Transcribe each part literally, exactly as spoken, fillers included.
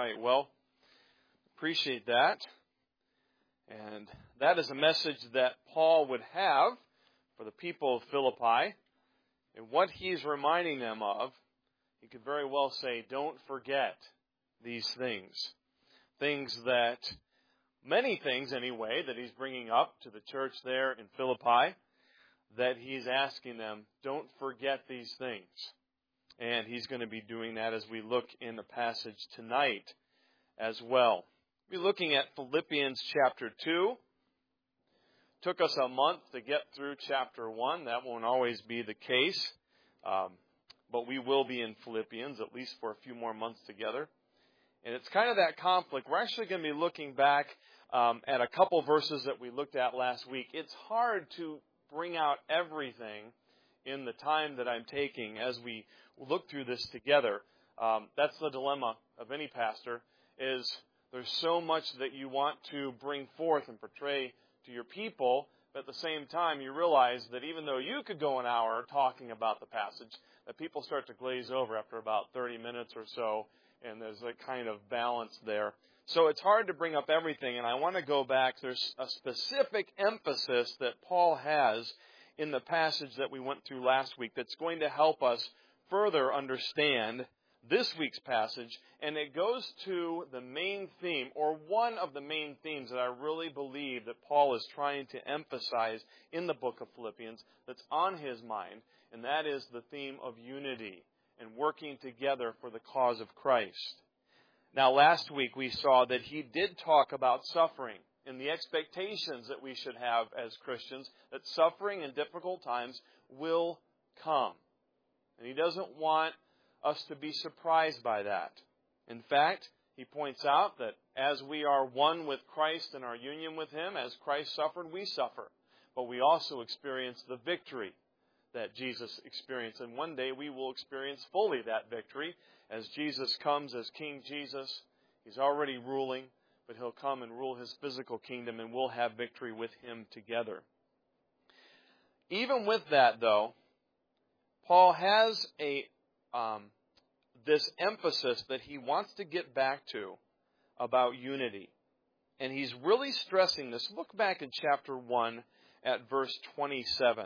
right. Well, appreciate that. And that is a message that Paul would have for the people of Philippi. And what he's reminding them of, he could very well say, don't forget these things. Things that, many things anyway, that he's bringing up to the church there in Philippi, that he's asking them, don't forget these things. And he's going to be doing that as we look in the passage tonight as well. We're looking at Philippians chapter two. Took us a month to get through chapter one. That won't always be the case. Um, but we will be in Philippians, at least for a few more months together. And it's kind of that conflict. We're actually going to be looking back um, at a couple verses that we looked at last week. It's hard to bring out everything in the time that I'm taking as we look through this together. Um, that's the dilemma of any pastor, is there's so much that you want to bring forth and portray to your people, but at the same time you realize that even though you could go an hour talking about the passage, that people start to glaze over after about thirty minutes or so, and there's a kind of balance there. So it's hard to bring up everything, and I want to go back. There's a specific emphasis that Paul has in the passage that we went through last week that's going to help us further understand this week's passage, and it goes to the main theme, or one of the main themes that I really believe that Paul is trying to emphasize in the book of Philippians that's on his mind, and that is the theme of unity and working together for the cause of Christ. Now, last week we saw that he did talk about suffering and the expectations that we should have as Christians, that suffering in difficult times will come. And he doesn't want us to be surprised by that. In fact, he points out that as we are one with Christ in our union with Him, as Christ suffered, we suffer. But we also experience the victory that Jesus experienced. And one day we will experience fully that victory as Jesus comes as King Jesus. He's already ruling, but He'll come and rule His physical kingdom, and we'll have victory with Him together. Even with that, though, Paul has a um, this emphasis that he wants to get back to about unity. And he's really stressing this. Look back in chapter one at verse twenty-seven.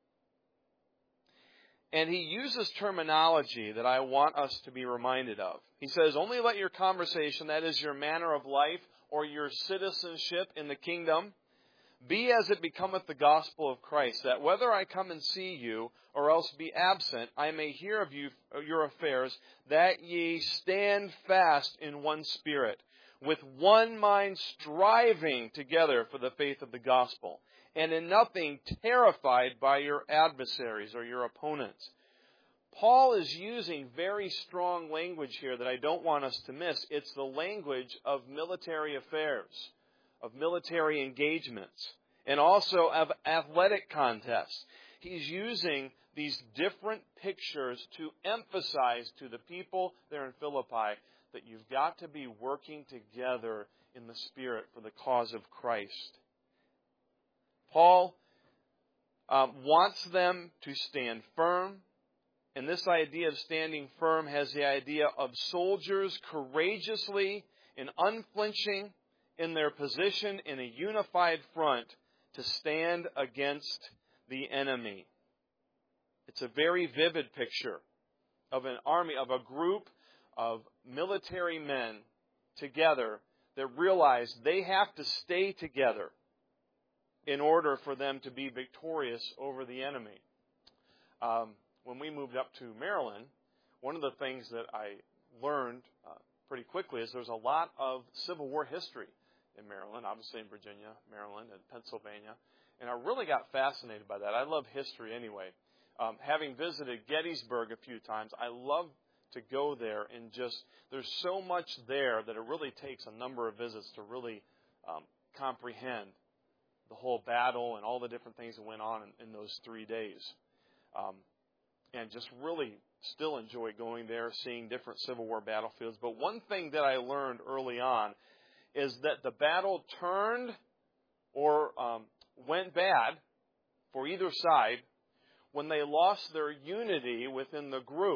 And he uses terminology that I want us to be reminded of. He says, only let your conversation, that is your manner of life or your citizenship in the kingdom, be as it becometh the gospel of Christ, that whether I come and see you or else be absent, I may hear of you your affairs, that ye stand fast in one spirit, with one mind striving together for the faith of the gospel, and in nothing terrified by your adversaries or your opponents. Paul is using very strong language here that I don't want us to miss. It's the language of military affairs, of military engagements, and also of athletic contests. He's using these different pictures to emphasize to the people there in Philippi that you've got to be working together in the Spirit for the cause of Christ. Paul um, wants them to stand firm, and this idea of standing firm has the idea of soldiers courageously and unflinching in their position in a unified front to stand against the enemy. It's a very vivid picture of an army, of a group of military men together that realize they have to stay together in order for them to be victorious over the enemy. Um, when we moved up to Maryland, one of the things that I learned uh, pretty quickly is there's a lot of Civil War history in Maryland, obviously in Virginia, Maryland, and Pennsylvania. And I really got fascinated by that. I love history anyway. Um, having visited Gettysburg a few times, I love to go there and just, there's so much there that it really takes a number of visits to really um, comprehend the whole battle and all the different things that went on in, in those three days. Um, and just really still enjoy going there, seeing different Civil War battlefields. But one thing that I learned early on is that the battle turned or um, went bad for either side when they lost their unity within the group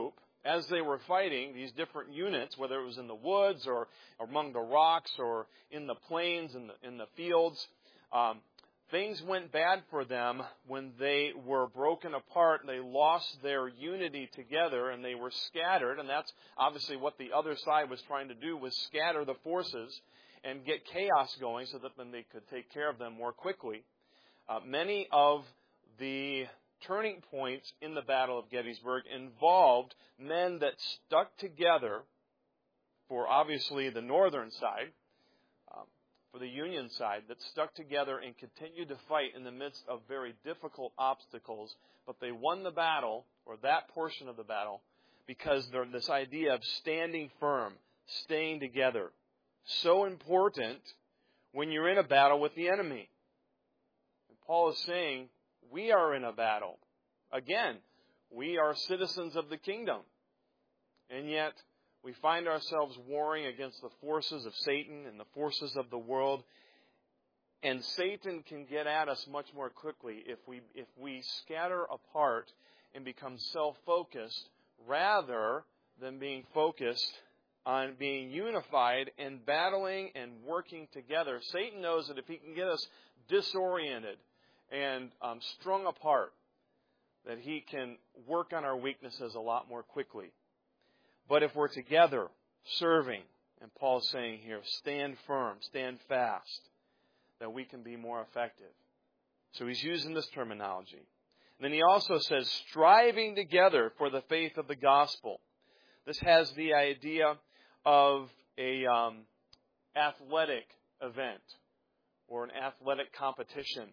as they were fighting, these different units, whether it was in the woods or among the rocks or in the plains and the, in the fields, um, things went bad for them when they were broken apart. They lost their unity together and they were scattered. And that's obviously what the other side was trying to do, was scatter the forces and get chaos going so that then they could take care of them more quickly. Uh, many of the turning points in the Battle of Gettysburg involved men that stuck together for obviously the northern side, um, for the Union side, that stuck together and continued to fight in the midst of very difficult obstacles, but they won the battle, or that portion of the battle, because there's this idea of standing firm, staying together. So important when you're in a battle with the enemy. And Paul is saying, we are in a battle. Again, we are citizens of the kingdom. And yet, we find ourselves warring against the forces of Satan and the forces of the world. And Satan can get at us much more quickly if we, if we scatter apart and become self-focused rather than being focused on being unified and battling and working together. Satan knows that if he can get us disoriented and um, strung apart, that he can work on our weaknesses a lot more quickly. But if we're together, serving, and Paul's saying here, stand firm, stand fast, that we can be more effective. So he's using this terminology. And then he also says, striving together for the faith of the gospel. This has the idea of a um, athletic event or an athletic competition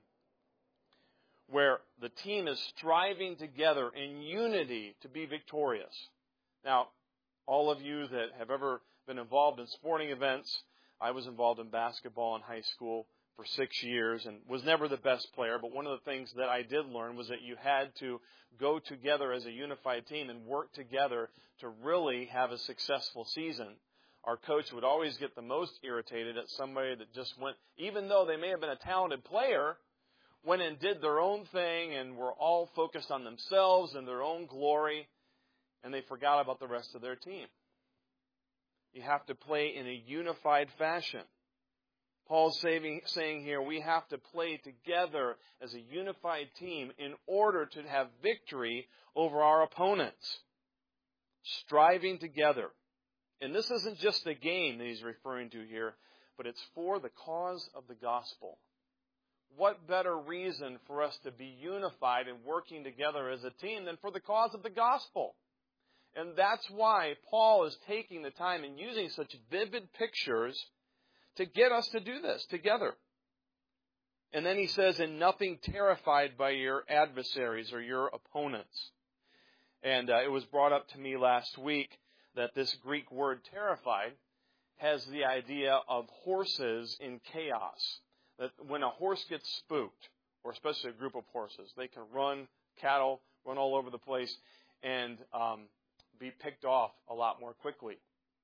where the team is striving together in unity to be victorious. Now, all of you that have ever been involved in sporting events, I was involved in basketball in high school for six years and was never the best player, but one of the things that I did learn was that you had to go together as a unified team and work together to really have a successful season. Our coach would always get the most irritated at somebody that just went, even though they may have been a talented player, went and did their own thing and were all focused on themselves and their own glory, and they forgot about the rest of their team. You have to play in a unified fashion. Paul's saying, saying here, we have to play together as a unified team in order to have victory over our opponents. Striving together. And this isn't just a game that he's referring to here, but it's for the cause of the gospel. What better reason for us to be unified and working together as a team than for the cause of the gospel? And that's why Paul is taking the time and using such vivid pictures to get us to do this together. And then he says, in nothing terrified by your adversaries or your opponents. And uh, it was brought up to me last week that this Greek word terrified has the idea of horses in chaos. That when a horse gets spooked, or especially a group of horses, they can run, cattle, run all over the place, and um, be picked off a lot more quickly.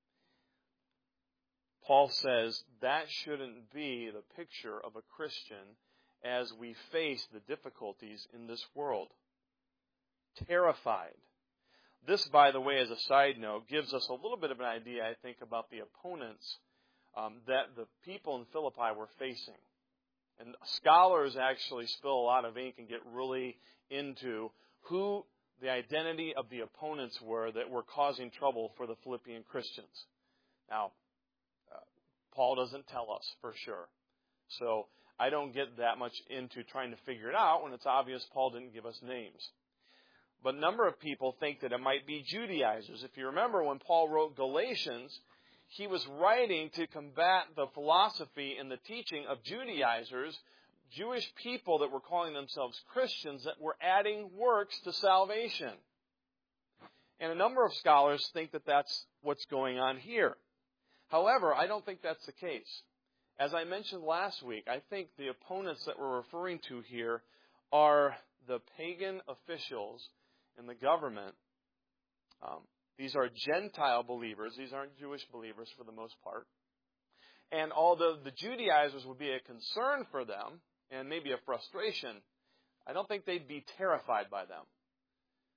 Paul says that shouldn't be the picture of a Christian as we face the difficulties in this world. Terrified. This, by the way, as a side note, gives us a little bit of an idea, I think, about the opponents um, that the people in Philippi were facing. And scholars actually spill a lot of ink and get really into who the identity of the opponents were that were causing trouble for the Philippian Christians. Now, uh, Paul doesn't tell us for sure. So I don't get that much into trying to figure it out when it's obvious Paul didn't give us names. But a number of people think that it might be Judaizers. If you remember when Paul wrote Galatians, he was writing to combat the philosophy and the teaching of Judaizers, Jewish people that were calling themselves Christians that were adding works to salvation. And a number of scholars think that that's what's going on here. However, I don't think that's the case. As I mentioned last week, I think the opponents that we're referring to here are the pagan officials in the government. Um, these are Gentile believers. These aren't Jewish believers for the most part. And although the Judaizers would be a concern for them, and maybe a frustration, I don't think they'd be terrified by them.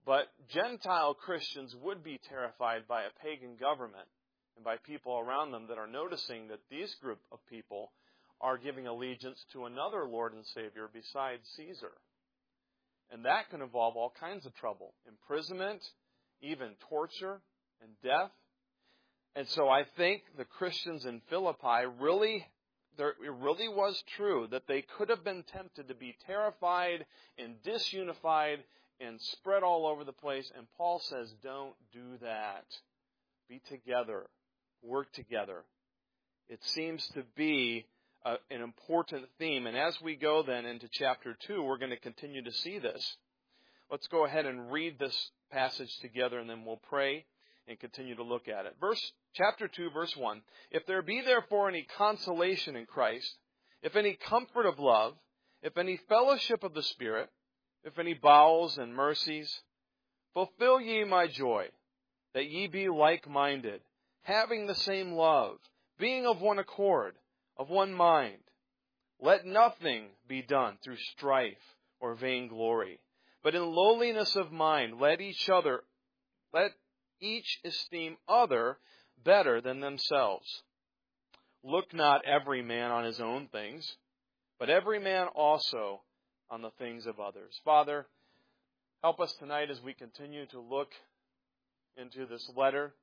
But Gentile Christians would be terrified by a pagan government and by people around them that are noticing that these group of people are giving allegiance to another Lord and Savior besides Caesar. And that can involve all kinds of trouble, imprisonment, even torture and death. And so I think the Christians in Philippi really, there, it really was true that they could have been tempted to be terrified and disunified and spread all over the place. And Paul says, don't do that. Be together. Work together. It seems to be a, an important theme. And as we go then into chapter two, we're going to continue to see this. Let's go ahead and read this passage together, and then we'll pray and continue to look at it. Verse chapter two, verse one. If there be therefore any consolation in Christ, if any comfort of love, if any fellowship of the Spirit, if any bowels and mercies, fulfill ye my joy, that ye be like-minded, having the same love, being of one accord, of one mind. Let nothing be done through strife or vainglory, but in lowliness of mind let each other, let each esteem other better than themselves. Look not every man on his own things, but every man also on the things of others. Father, help us tonight as we continue to look into this letter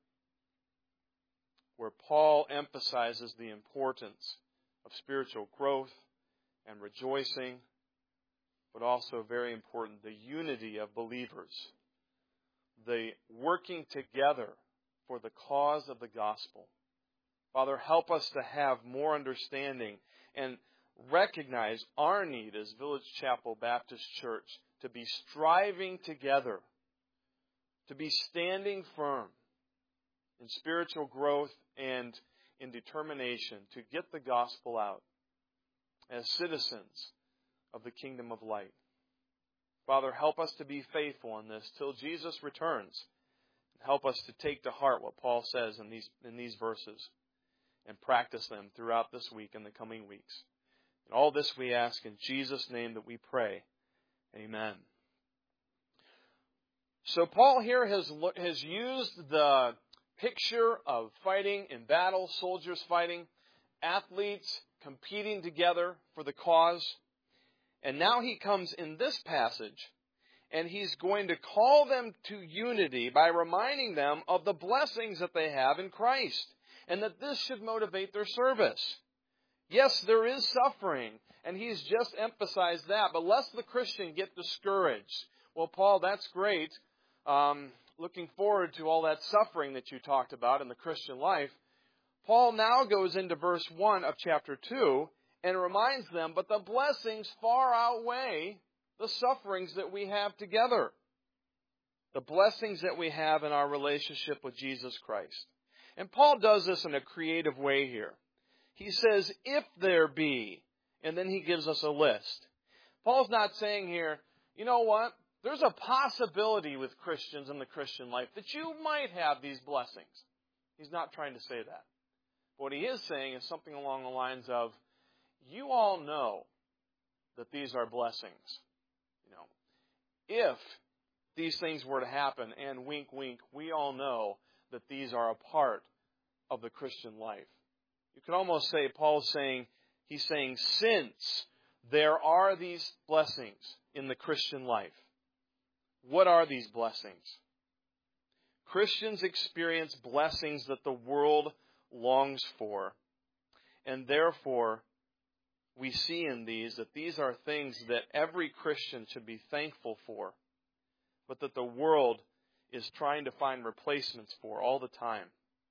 where Paul emphasizes the importance of spiritual growth and rejoicing, but also very important, the unity of believers, the working together for the cause of the gospel. Father, help us to have more understanding and recognize our need as Village Chapel Baptist Church to be striving together, to be standing firm in spiritual growth and in determination to get the gospel out as citizens of the kingdom of light. Father, help us to be faithful in this till Jesus returns. Help us to take to heart what Paul says in these, in these verses and practice them throughout this week and the coming weeks. And all this we ask in Jesus' name that we pray. Amen. So Paul here has, has used the picture of fighting in battle, soldiers fighting, athletes competing together for the cause. And now he comes in this passage, and he's going to call them to unity by reminding them of the blessings that they have in Christ, and that this should motivate their service. Yes, there is suffering, and he's just emphasized that, but lest the Christian get discouraged. Well, Paul, that's great. Um, looking forward to all that suffering that you talked about in the Christian life. Paul now goes into verse one of chapter two and reminds them, but the blessings far outweigh the sufferings that we have together. The blessings that we have in our relationship with Jesus Christ. And Paul does this in a creative way here. He says, if there be, and then he gives us a list. Paul's not saying here, you know what? There's a possibility with Christians in the Christian life that you might have these blessings. He's not trying to say that. What he is saying is something along the lines of, you all know that these are blessings. You know, if these things were to happen, and wink, wink, we all know that these are a part of the Christian life. You could almost say Paul's saying, he's saying, since there are these blessings in the Christian life, what are these blessings? Christians experience blessings that the world longs for, and therefore we see in these that these are things that every Christian should be thankful for, but that the world is trying to find replacements for all the time.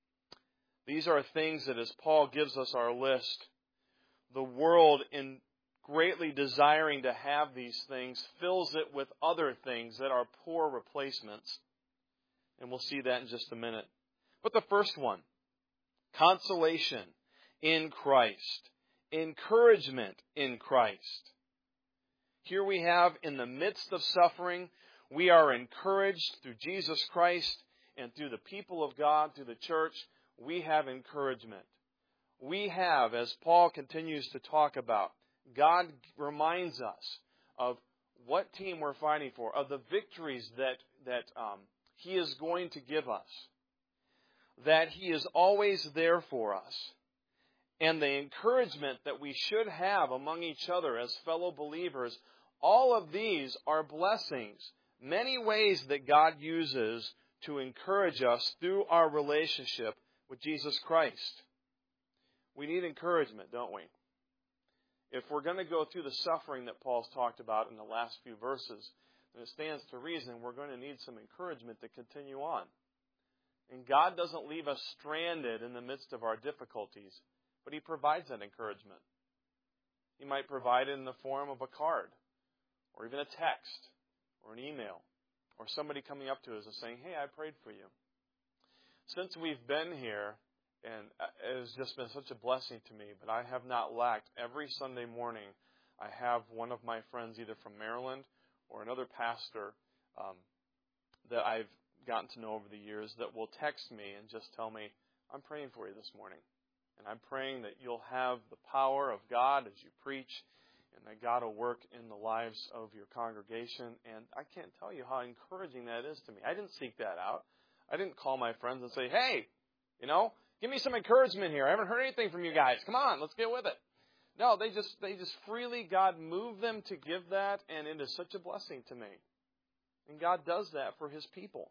These are things that, as Paul gives us our list, the world, in greatly desiring to have these things, fills it with other things that are poor replacements. And we'll see that in just a minute. But the first one, consolation in Christ. Encouragement in Christ. Here we have, in the midst of suffering, we are encouraged through Jesus Christ and through the people of God, through the church. We have encouragement. We have, as Paul continues to talk about, God reminds us of what team we're fighting for, of the victories that that um, He is going to give us, that He is always there for us, and the encouragement that we should have among each other as fellow believers, all of these are blessings, many ways that God uses to encourage us through our relationship with Jesus Christ. We need encouragement, don't we? If we're going to go through the suffering that Paul's talked about in the last few verses, then it stands to reason we're going to need some encouragement to continue on. And God doesn't leave us stranded in the midst of our difficulties, but He provides that encouragement. He might provide it in the form of a card, or even a text, or an email, or somebody coming up to us and saying, hey, I prayed for you. Since we've been here, and it has just been such a blessing to me, but I have not lacked. Every Sunday morning, I have one of my friends, either from Maryland or another pastor um, that I've gotten to know over the years, that will text me and just tell me, I'm praying for you this morning. And I'm praying that you'll have the power of God as you preach, and that God will work in the lives of your congregation. And I can't tell you how encouraging that is to me. I didn't seek that out. I didn't call my friends and say, hey, you know, give me some encouragement here. I haven't heard anything from you guys. Come on, let's get with it. No, they just they just freely, God moved them to give that, and it is such a blessing to me. And God does that for His people.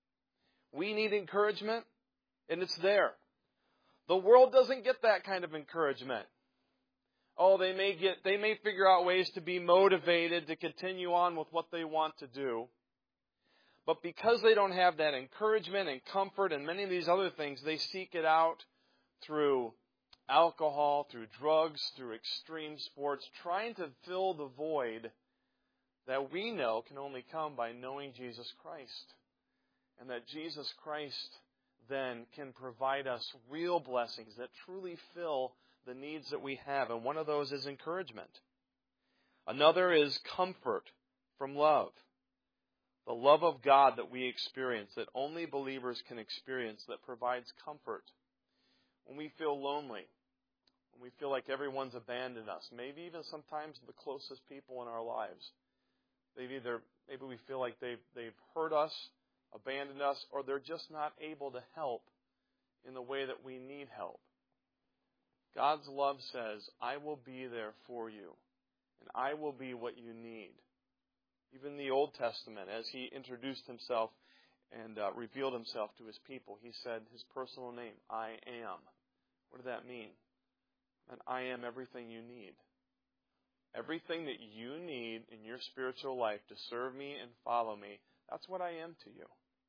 We need encouragement, and it's there. The world doesn't get that kind of encouragement. Oh, they may get they may figure out ways to be motivated to continue on with what they want to do. But because they don't have that encouragement and comfort and many of these other things, they seek it out through alcohol, through drugs, through extreme sports, trying to fill the void that we know can only come by knowing Jesus Christ. And that Jesus Christ then can provide us real blessings that truly fill the needs that we have. And one of those is encouragement. Another is comfort from love. The love of God that we experience, that only believers can experience, that provides comfort. When we feel lonely, when we feel like everyone's abandoned us, maybe even sometimes the closest people in our lives, they've either, maybe we feel like they've, they've hurt us, abandoned us, or they're just not able to help in the way that we need help. God's love says, I will be there for you, and I will be what you need. Even in the Old Testament, as He introduced Himself and uh, revealed Himself to His people, He said His personal name, I am. What does that mean? And I am everything you need. Everything that you need in your spiritual life to serve me and follow me, that's what I am to you.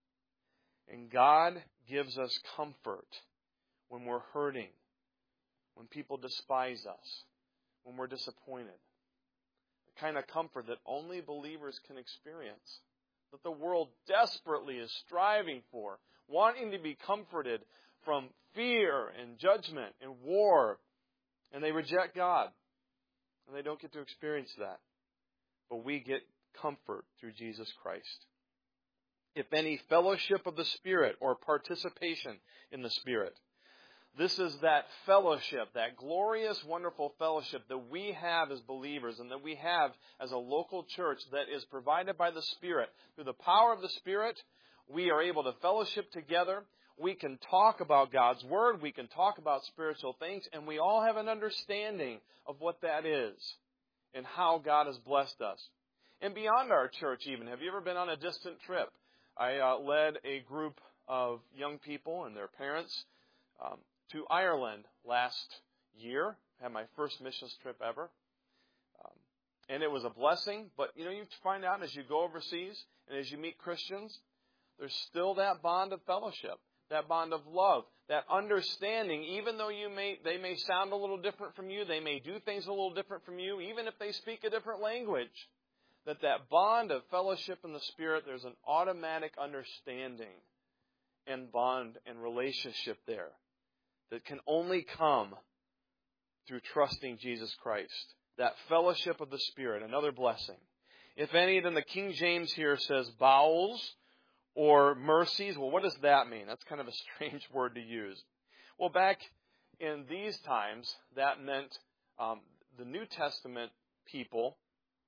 And God gives us comfort when we're hurting, when people despise us, when we're disappointed. The kind of comfort that only believers can experience, that the world desperately is striving for, wanting to be comforted from fear and judgment and war, and they reject God, and they don't get to experience that. But we get comfort through Jesus Christ. If any fellowship of the Spirit or participation in the Spirit. This is that fellowship, that glorious, wonderful fellowship that we have as believers and that we have as a local church that is provided by the Spirit. Through the power of the Spirit, we are able to fellowship together. We can talk about God's Word. We can talk about spiritual things. And we all have an understanding of what that is and how God has blessed us. And beyond our church even, have you ever been on a distant trip? I uh, led a group of young people and their parents um, to Ireland last year. I had my first missions trip ever. Um, and it was a blessing. But, you know, you find out as you go overseas and as you meet Christians, there's still that bond of fellowship, that bond of love, that understanding, even though you may they may sound a little different from you, they may do things a little different from you, even if they speak a different language, that that bond of fellowship in the Spirit, there's an automatic understanding and bond and relationship there that can only come through trusting Jesus Christ. That fellowship of the Spirit, another blessing. If any, then the King James here says bowels or mercies. Well, what does that mean? That's kind of a strange word to use. Well, back in these times, that meant um, the New Testament people,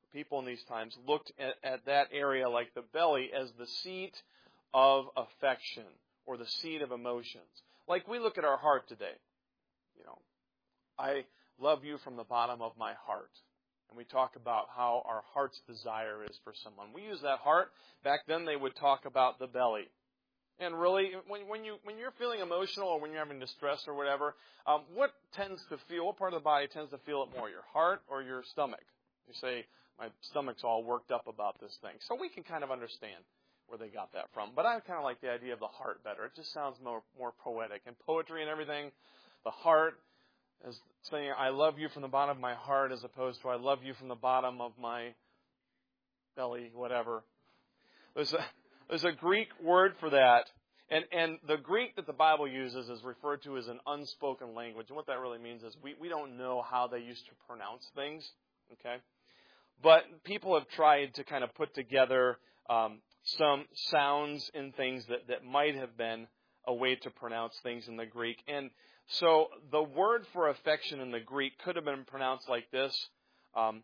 people in these times looked at, at that area like the belly as the seat of affection or the seat of emotions. Like we look at our heart today. You know, I love you from the bottom of my heart. And we talk about how our heart's desire is for someone. We use that heart. Back then they would talk about the belly. And really, when, when, you, when you're feeling emotional or when you're having distress or whatever, um, what tends to feel, what part of the body tends to feel it more, your heart or your stomach? You say, my stomach's all worked up about this thing. So we can kind of understand where they got that from. But I kind of like the idea of the heart better. It just sounds more, more poetic. And poetry and everything, the heart is saying, I love you from the bottom of my heart as opposed to I love you from the bottom of my belly, whatever. There's a, there's a Greek word for that. And, and the Greek that the Bible uses is referred to as an unspoken language. And what that really means is we, we don't know how they used to pronounce things. Okay? But people have tried to kind of put together um, some sounds in things that, that might have been a way to pronounce things in the Greek. And so the word for affection in the Greek could have been pronounced like this, um,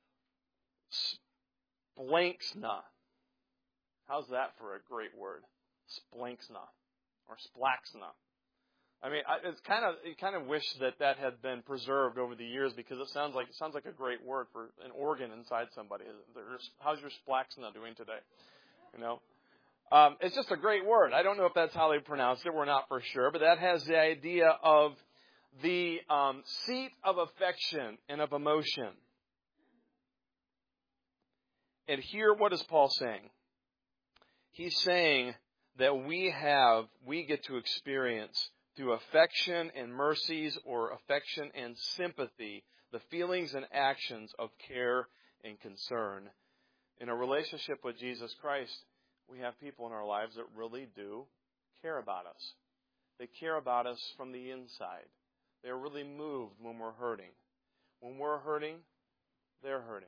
splanxna. How's that for a great word? Splanxna or splaxna. I mean, I, it's kind of you kind of wish that that had been preserved over the years because it sounds like it sounds like a great word for an organ inside somebody. How's your splaxna doing today? You know. Um, it's just a great word. I don't know if that's how they pronounced it. We're not for sure. But that has the idea of the um, seat of affection and of emotion. And here, what is Paul saying? He's saying that we have, we get to experience through affection and mercies or affection and sympathy, the feelings and actions of care and concern. In a relationship with Jesus Christ, we have people in our lives that really do care about us. They care about us from the inside. They're really moved when we're hurting. When we're hurting, they're hurting.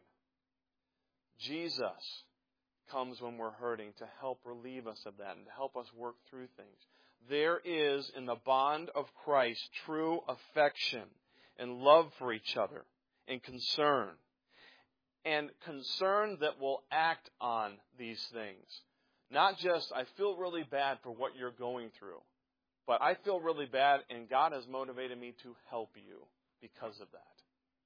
Jesus comes when we're hurting to help relieve us of that and to help us work through things. There is, in the bond of Christ, true affection and love for each other and concern. And concern that will act on these things. Not just, I feel really bad for what you're going through, but I feel really bad and God has motivated me to help you because of that.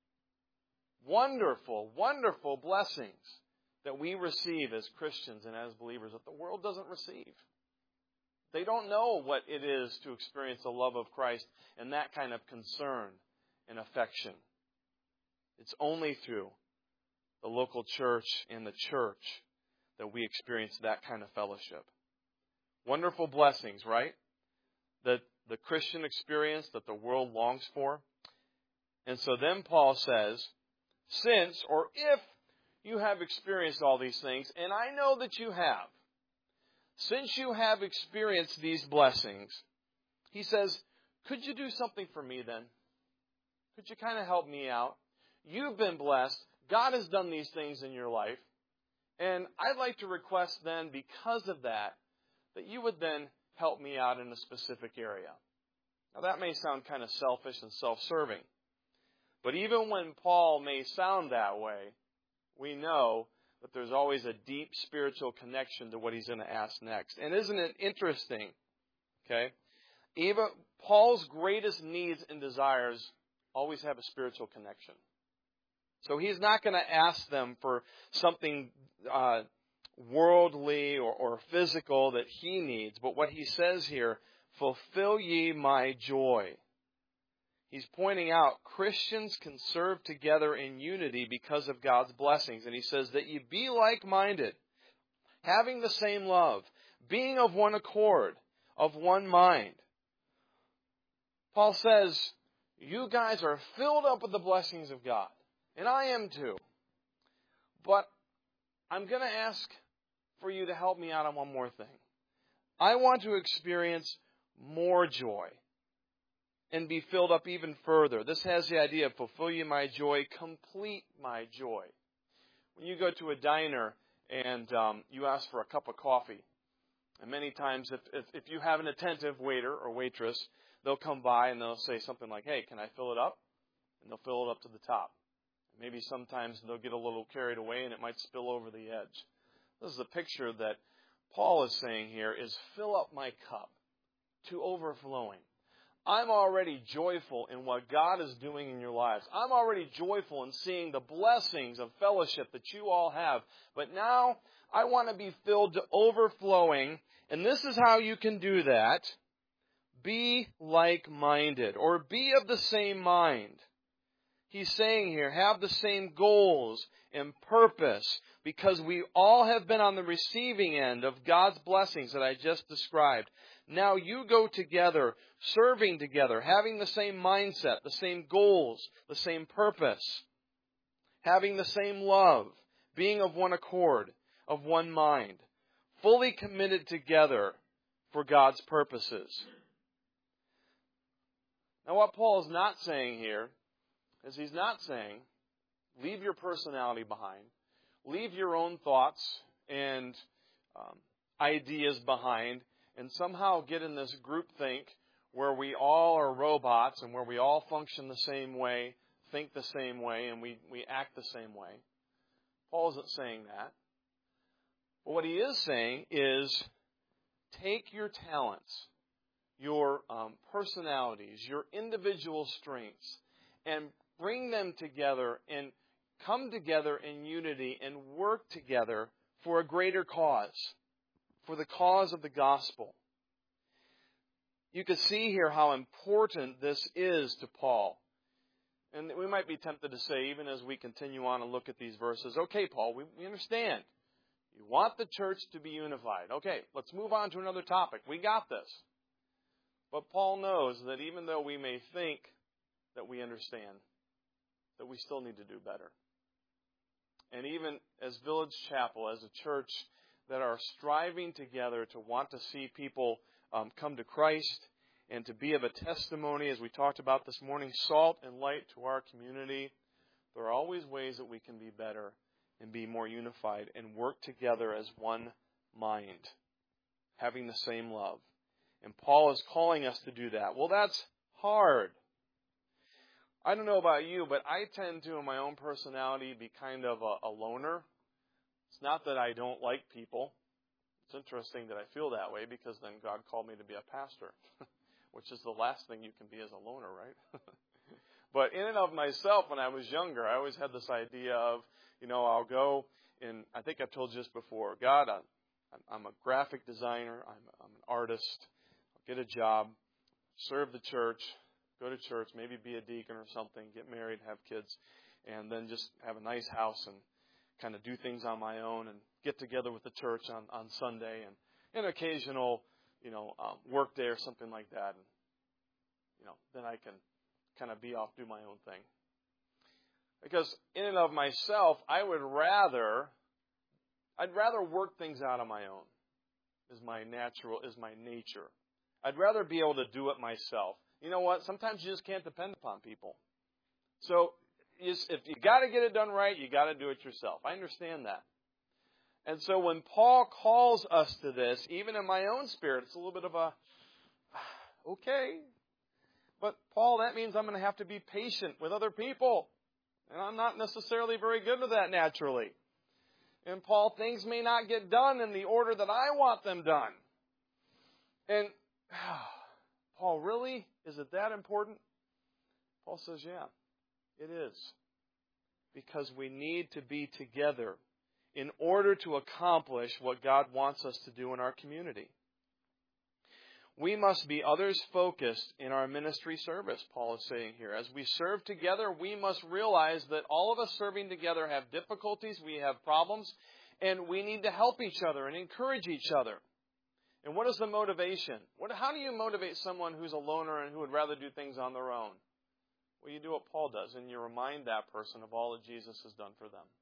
Wonderful, wonderful blessings that we receive as Christians and as believers that the world doesn't receive. They don't know what it is to experience the love of Christ and that kind of concern and affection. It's only through the local church and the church that we experience that kind of fellowship. Wonderful blessings, right? That the Christian experience that the world longs for. And so then Paul says, since or if you have experienced all these things, and I know that you have, since you have experienced these blessings, he says, could you do something for me then? Could you kind of help me out? You've been blessed. God has done these things in your life. And I'd like to request then, because of that, that you would then help me out in a specific area. Now that may sound kind of selfish and self-serving. But even when Paul may sound that way, we know that there's always a deep spiritual connection to what he's going to ask next. And isn't it interesting? Okay? Even Paul's greatest needs and desires always have a spiritual connection. So he's not going to ask them for something uh, worldly or, or physical that he needs. But what he says here, fulfill ye my joy. He's pointing out Christians can serve together in unity because of God's blessings. And he says that ye be like-minded, having the same love, being of one accord, of one mind. Paul says, you guys are filled up with the blessings of God. And I am too. But I'm going to ask for you to help me out on one more thing. I want to experience more joy and be filled up even further. This has the idea of fulfill you my joy, complete my joy. When you go to a diner and um, you ask for a cup of coffee, and many times if, if, if you have an attentive waiter or waitress, they'll come by and they'll say something like, hey, can I fill it up? And they'll fill it up to the top. Maybe sometimes they'll get a little carried away and it might spill over the edge. This is the picture that Paul is saying here is fill up my cup to overflowing. I'm already joyful in what God is doing in your lives. I'm already joyful in seeing the blessings of fellowship that you all have. But now I want to be filled to overflowing. And this is how you can do that. Be like-minded, or be of the same mind. He's saying here, have the same goals and purpose, because we all have been on the receiving end of God's blessings that I just described. Now you go together, serving together, having the same mindset, the same goals, the same purpose, having the same love, being of one accord, of one mind, fully committed together for God's purposes. Now what Paul is not saying here is he's not saying, leave your personality behind, leave your own thoughts and um, ideas behind, and somehow get in this groupthink where we all are robots and where we all function the same way, think the same way, and we, we act the same way. Paul isn't saying that. But what he is saying is take your talents, your um, personalities, your individual strengths, and bring them together and come together in unity and work together for a greater cause, for the cause of the gospel. You can see here how important this is to Paul. And we might be tempted to say, even as we continue on and look at these verses, okay, Paul, we, we understand. You want the church to be unified. Okay, let's move on to another topic. We got this. But Paul knows that even though we may think that we understand, that we still need to do better. And even as Village Chapel, as a church that are striving together to want to see people um, come to Christ and to be of a testimony, as we talked about this morning, salt and light to our community, there are always ways that we can be better and be more unified and work together as one mind, having the same love. And Paul is calling us to do that. Well, that's hard. I don't know about you, but I tend to, in my own personality, be kind of a, a loner. It's not that I don't like people. It's interesting that I feel that way, because then God called me to be a pastor, which is the last thing you can be as a loner, right? But in and of myself, when I was younger, I always had this idea of, you know, I'll go, and I think I've told you this before, God, I'm, I'm a graphic designer, I'm, I'm an artist, I'll get a job, serve the church, go to church, maybe be a deacon or something, get married, have kids, and then just have a nice house and kind of do things on my own and get together with the church on, on Sunday and an occasional, you know, um, work day or something like that. And, you know, then I can kind of be off, do my own thing. Because in and of myself, I would rather, I'd rather work things out on my own, is my natural, is my nature. I'd rather be able to do it myself. You know what? Sometimes you just can't depend upon people. So you just, if you got to get it done right, you got to do it yourself. I understand that. And so when Paul calls us to this, even in my own spirit, it's a little bit of a, okay. But Paul, that means I'm going to have to be patient with other people. And I'm not necessarily very good with that naturally. And Paul, things may not get done in the order that I want them done. And Paul, really? Is it that important? Paul says, yeah, it is. Because we need to be together in order to accomplish what God wants us to do in our community. We must be others-focused in our ministry service, Paul is saying here. As we serve together, we must realize that all of us serving together have difficulties, we have problems, and we need to help each other and encourage each other. And what is the motivation? What, how do you motivate someone who's a loner and who would rather do things on their own? Well, you do what Paul does, and you remind that person of all that Jesus has done for them.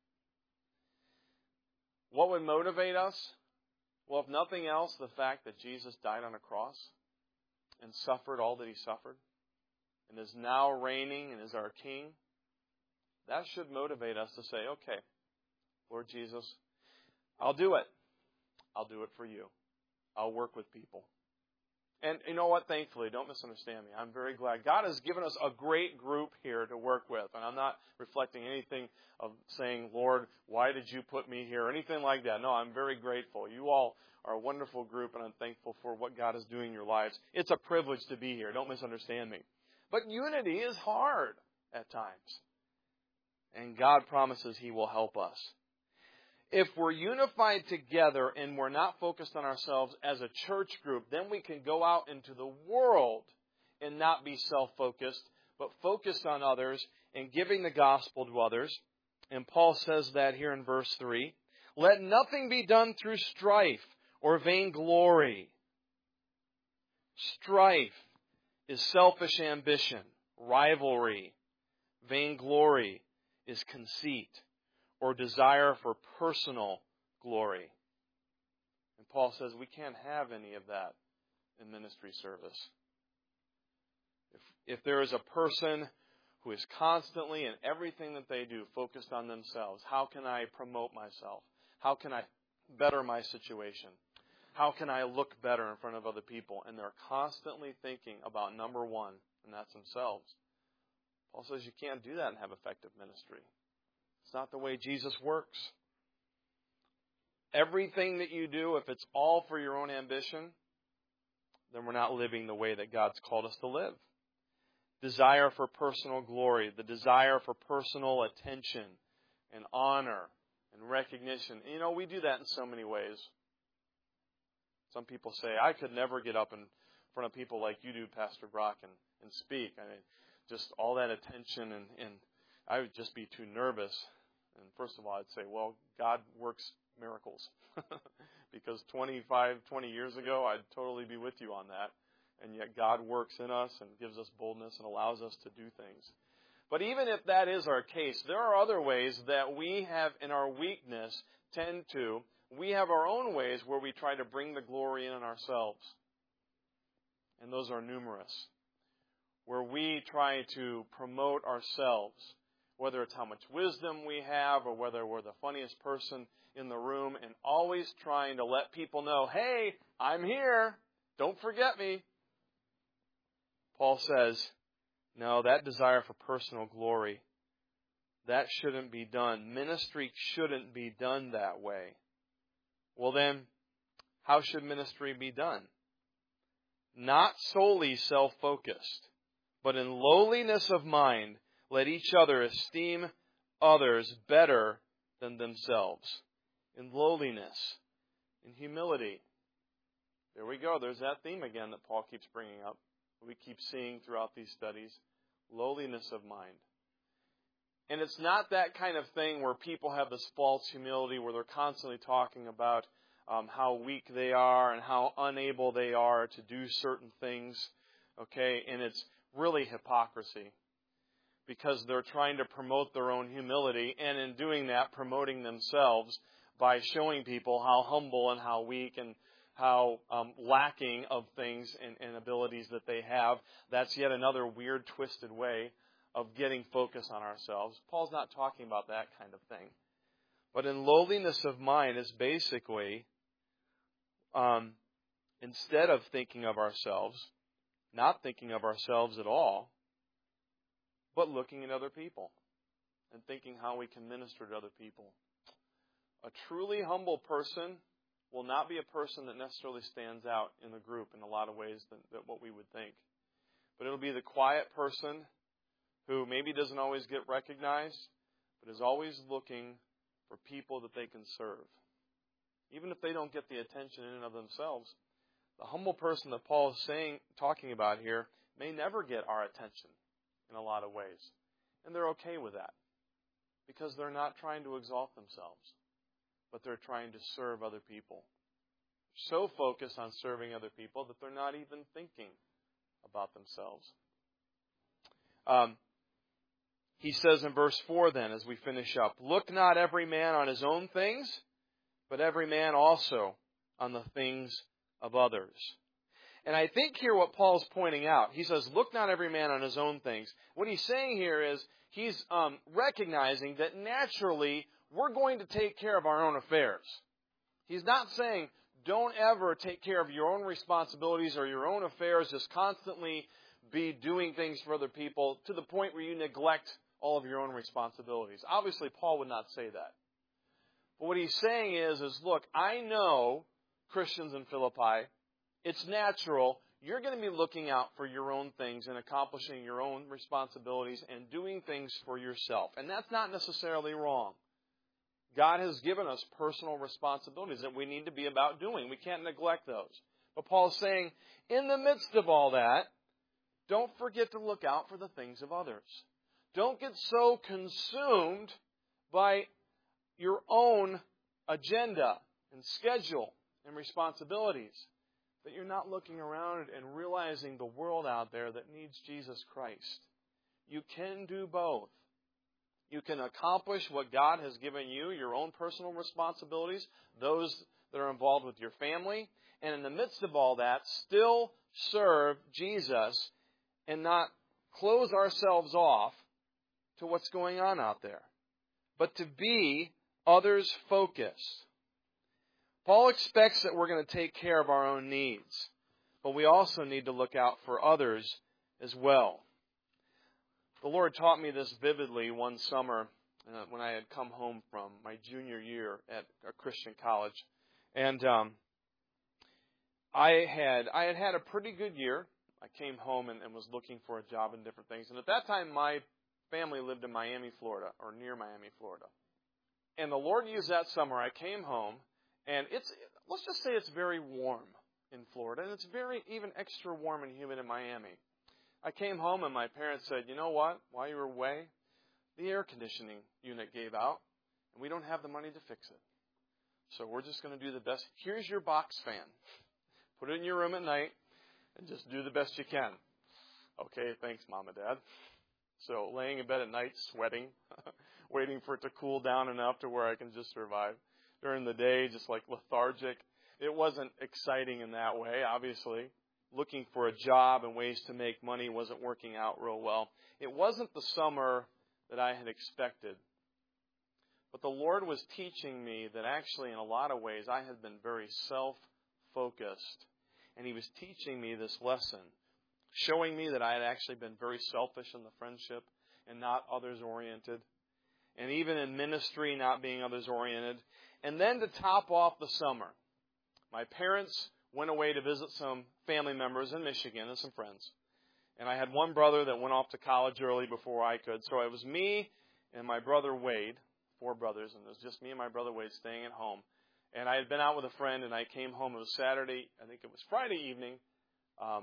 What would motivate us? Well, if nothing else, the fact that Jesus died on a cross and suffered all that he suffered and is now reigning and is our King, that should motivate us to say, okay, Lord Jesus, I'll do it. I'll do it for you. I'll work with people. And you know what? Thankfully, don't misunderstand me. I'm very glad. God has given us a great group here to work with. And I'm not reflecting anything of saying, Lord, why did you put me here? Or anything like that. No, I'm very grateful. You all are a wonderful group, and I'm thankful for what God is doing in your lives. It's a privilege to be here. Don't misunderstand me. But unity is hard at times. And God promises He will help us. If we're unified together and we're not focused on ourselves as a church group, then we can go out into the world and not be self-focused, but focused on others and giving the gospel to others. And Paul says that here in verse three. Let nothing be done through strife or vainglory. Strife is selfish ambition, rivalry. Vainglory is conceit or desire for personal glory. And Paul says we can't have any of that in ministry service. If, if there is a person who is constantly in everything that they do focused on themselves, how can I promote myself? How can I better my situation? How can I look better in front of other people? And they're constantly thinking about number one, and that's themselves. Paul says you can't do that and have effective ministry. It's not the way Jesus works. Everything that you do, if it's all for your own ambition, then we're not living the way that God's called us to live. Desire for personal glory, the desire for personal attention and honor and recognition. And, you know, we do that in so many ways. Some people say, I could never get up in front of people like you do, Pastor Brock, and, and speak. I mean, just all that attention, and, and I would just be too nervous. And first of all, I'd say, well, God works miracles. Because twenty-five, twenty years ago, I'd totally be with you on that. And yet God works in us and gives us boldness and allows us to do things. But even if that is our case, there are other ways that we have, in our weakness, tend to, we have our own ways where we try to bring the glory in on ourselves. And those are numerous. Where we try to promote ourselves, whether it's how much wisdom we have or whether we're the funniest person in the room, and always trying to let people know, hey, I'm here. Don't forget me. Paul says, no, that desire for personal glory, that shouldn't be done. Ministry shouldn't be done that way. Well then, how should ministry be done? Not solely self-focused, but in lowliness of mind, let each other esteem others better than themselves. In lowliness, in humility. There we go. There's that theme again that Paul keeps bringing up. We keep seeing throughout these studies. Lowliness of mind. And it's not that kind of thing where people have this false humility where they're constantly talking about um, how weak they are and how unable they are to do certain things. Okay, and it's really hypocrisy. Because they're trying to promote their own humility, and in doing that, promoting themselves by showing people how humble and how weak and how um, lacking of things and, and abilities that they have. That's yet another weird, twisted way of getting focus on ourselves. Paul's not talking about that kind of thing. But in lowliness of mind is basically, um, instead of thinking of ourselves, not thinking of ourselves at all, but looking at other people and thinking how we can minister to other people. A truly humble person will not be a person that necessarily stands out in the group in a lot of ways than, than what we would think. But it'll be the quiet person who maybe doesn't always get recognized, but is always looking for people that they can serve. Even if they don't get the attention in and of themselves, the humble person that Paul is saying, talking about here may never get our attention in a lot of ways. And they're okay with that because they're not trying to exalt themselves, but they're trying to serve other people. So focused on serving other people that they're not even thinking about themselves. Um, he says in verse four then, as we finish up, look not every man on his own things, but every man also on the things of others. And I think here what Paul's pointing out, he says, look not every man on his own things. What he's saying here is he's um, recognizing that naturally we're going to take care of our own affairs. He's not saying Don't ever take care of your own responsibilities or your own affairs. Just constantly be doing things for other people to the point where you neglect all of your own responsibilities. Obviously, Paul would not say that. But what he's saying is, is look, I know, Christians in Philippi, it's natural. You're going to be looking out for your own things and accomplishing your own responsibilities and doing things for yourself. And that's not necessarily wrong. God has given us personal responsibilities that we need to be about doing. We can't neglect those. But Paul's saying, in the midst of all that, don't forget to look out for the things of others. Don't get so consumed by your own agenda and schedule and responsibilities that you're not looking around and realizing the world out there that needs Jesus Christ. You can do both. You can accomplish what God has given you, your own personal responsibilities, those that are involved with your family, and in the midst of all that, still serve Jesus and not close ourselves off to what's going on out there, but to be others focused. Paul expects that we're going to take care of our own needs, but we also need to look out for others as well. The Lord taught me this vividly one summer uh, when I had come home from my junior year at a Christian college. And um, I had I had had a pretty good year. I came home and, and was looking for a job and different things. And at that time, my family lived in Miami, Florida, or near Miami, Florida. And the Lord used that summer. I came home, and it's let's just say it's very warm in Florida, and it's very even extra warm and humid in Miami. I came home and my parents said, you know what, while you were away, the air conditioning unit gave out and we don't have the money to fix it. So we're just going to do the best. Here's your box fan. Put it in your room at night and just do the best you can. Okay, thanks, Mom and Dad. So laying in bed at night, sweating, waiting for it to cool down enough to where I can just survive. During the day, just like lethargic. It wasn't exciting in that way, obviously. Looking for a job and ways to make money wasn't working out real well. It wasn't the summer that I had expected. But the Lord was teaching me that actually in a lot of ways I had been very self-focused. And He was teaching me this lesson, showing me that I had actually been very selfish in the friendship and not others-oriented. And even in ministry, not being others-oriented. And then to top off the summer, my parents went away to visit some family members in Michigan and some friends. And I had one brother that went off to college early before I could. So it was me and my brother Wade, four brothers, and it was just me and my brother Wade staying at home. And I had been out with a friend, and I came home. It was Saturday. I think it was Friday evening. Um,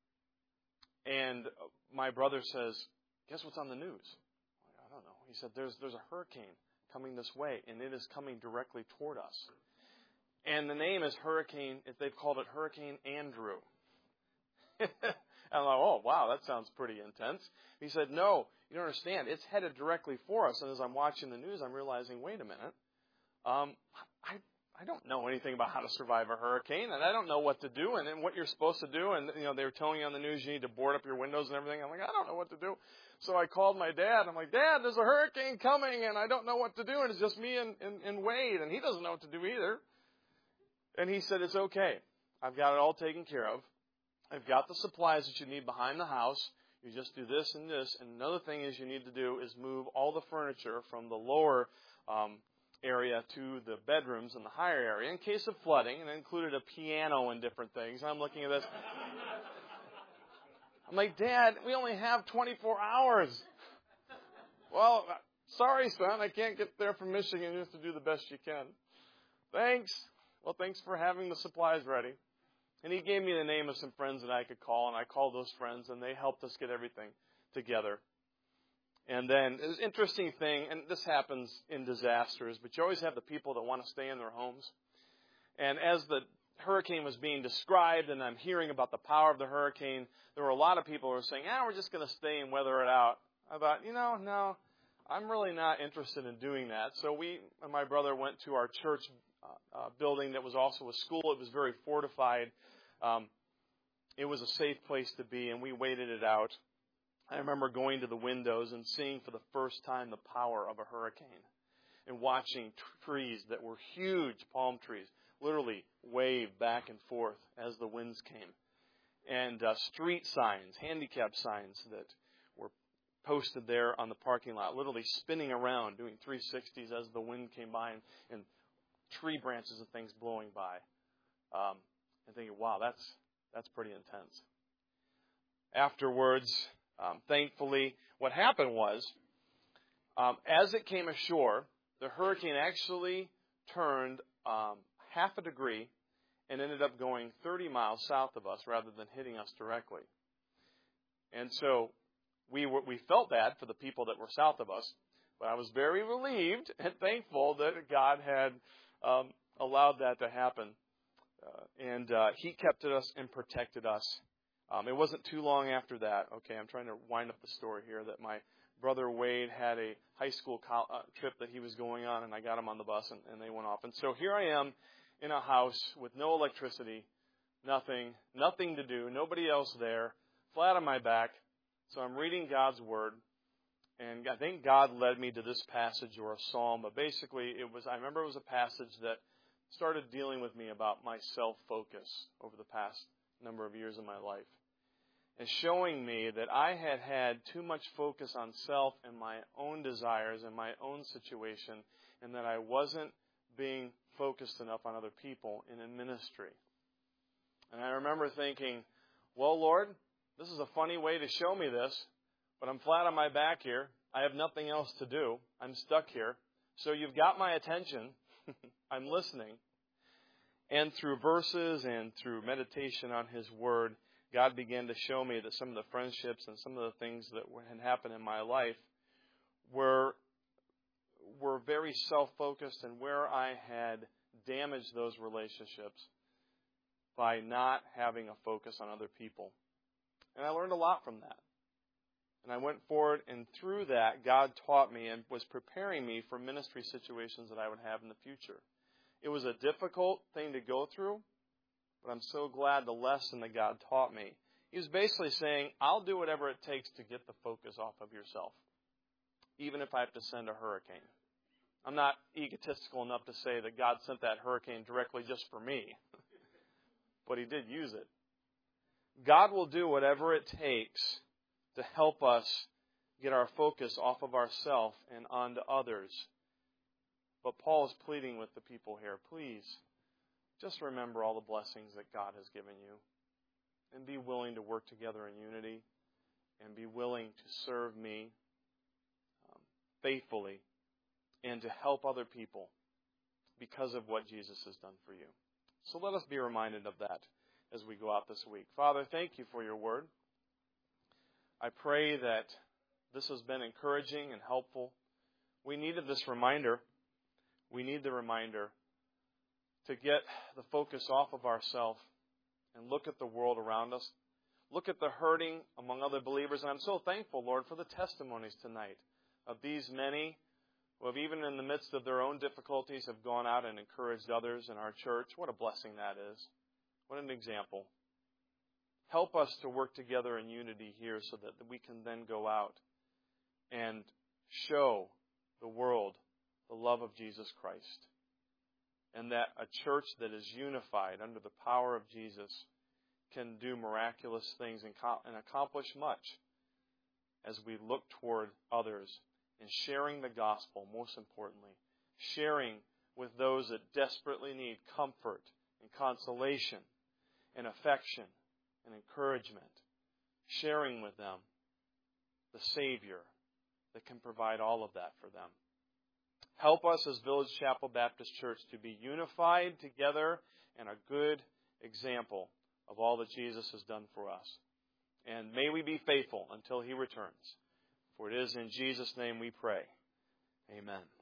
and my brother says, guess what's on the news? I don't know. He said, there's there's a hurricane coming this way, and it is coming directly toward us. And the name is Hurricane, they've called it Hurricane Andrew. And I'm like, oh, wow, that sounds pretty intense. He said, no, you don't understand. It's headed directly for us. And as I'm watching the news, I'm realizing, wait a minute. Um, I I don't know anything about how to survive a hurricane, and I don't know what to do and, and what you're supposed to do. And, you know, they were telling you on the news you need to board up your windows and everything. I'm like, I don't know what to do. So I called my dad. I'm like, Dad, there's a hurricane coming, and I don't know what to do. And it's just me and, and, and Wade, and he doesn't know what to do either. And he said, it's okay. I've got it all taken care of. I've got the supplies that you need behind the house. You just do this and this. And another thing is you need to do is move all the furniture from the lower um, area to the bedrooms in the higher area in case of flooding. And it included a piano and different things. And I'm looking at this. I'm like, Dad, we only have twenty-four hours. Well, sorry, son. I can't get there from Michigan. You have to do the best you can. Thanks. Well, thanks for having the supplies ready. And he gave me the name of some friends that I could call, and I called those friends, and they helped us get everything together. And then, it was an interesting thing, and this happens in disasters, but you always have the people that want to stay in their homes. And as the hurricane was being described, and I'm hearing about the power of the hurricane, there were a lot of people who were saying, ah, we're just going to stay and weather it out. I thought, you know, no, I'm really not interested in doing that. So we and my brother went to our church Uh, uh, building that was also a school. It was very fortified. Um, it was a safe place to be, and we waited it out. I remember going to the windows and seeing for the first time the power of a hurricane and watching t- trees that were huge palm trees literally wave back and forth as the winds came. And uh, street signs, handicap signs that were posted there on the parking lot, literally spinning around, doing three sixties as the wind came by, and, and tree branches and things blowing by. Um, and thinking, wow, that's that's pretty intense. Afterwards, um, thankfully, what happened was, um, as it came ashore, the hurricane actually turned um, half a degree and ended up going thirty miles south of us rather than hitting us directly. And so we were, we felt bad for the people that were south of us, but I was very relieved and thankful that God had um, allowed that to happen. Uh, and uh, He kept us and protected us. Um, it wasn't too long after that. Okay, I'm trying to wind up the story here, that my brother Wade had a high school co- uh, trip that he was going on, and I got him on the bus, and, and they went off. And so here I am in a house with no electricity, nothing, nothing to do, nobody else there, flat on my back. So I'm reading God's Word, and I think God led me to this passage or a psalm, but basically it was, I remember it was a passage that started dealing with me about my self-focus over the past number of years of my life, and showing me that I had had too much focus on self and my own desires and my own situation, and that I wasn't being focused enough on other people and in ministry. And I remember thinking, well, Lord, this is a funny way to show me this, but I'm flat on my back here. I have nothing else to do. I'm stuck here. So you've got my attention. I'm listening. And through verses and through meditation on His Word, God began to show me that some of the friendships and some of the things that had happened in my life were were very self-focused, and where I had damaged those relationships by not having a focus on other people. And I learned a lot from that. And I went forward, and through that, God taught me and was preparing me for ministry situations that I would have in the future. It was a difficult thing to go through, but I'm so glad the lesson that God taught me. He was basically saying, I'll do whatever it takes to get the focus off of yourself, even if I have to send a hurricane. I'm not egotistical enough to say that God sent that hurricane directly just for me, but He did use it. God will do whatever it takes to help us get our focus off of ourselves and onto others. But Paul is pleading with the people here, please, just remember all the blessings that God has given you, and be willing to work together in unity, and be willing to serve me um, faithfully, and to help other people because of what Jesus has done for you. So let us be reminded of that as we go out this week. Father, thank you for your word. I pray that this has been encouraging and helpful. We needed this reminder. We need the reminder to get the focus off of ourselves and look at the world around us. Look at the hurting among other believers. And I'm so thankful, Lord, for the testimonies tonight of these many who have, even in the midst of their own difficulties, have gone out and encouraged others in our church. What a blessing that is. What an example. Help us to work together in unity here so that we can then go out and show the world the love of Jesus Christ. And that a church that is unified under the power of Jesus can do miraculous things and accomplish much as we look toward others and sharing the gospel, most importantly. Sharing with those that desperately need comfort and consolation and affection and encouragement. Sharing with them the Savior that can provide all of that for them. Help us as Village Chapel Baptist Church to be unified together and a good example of all that Jesus has done for us. And may we be faithful until He returns. For it is in Jesus' name we pray. Amen.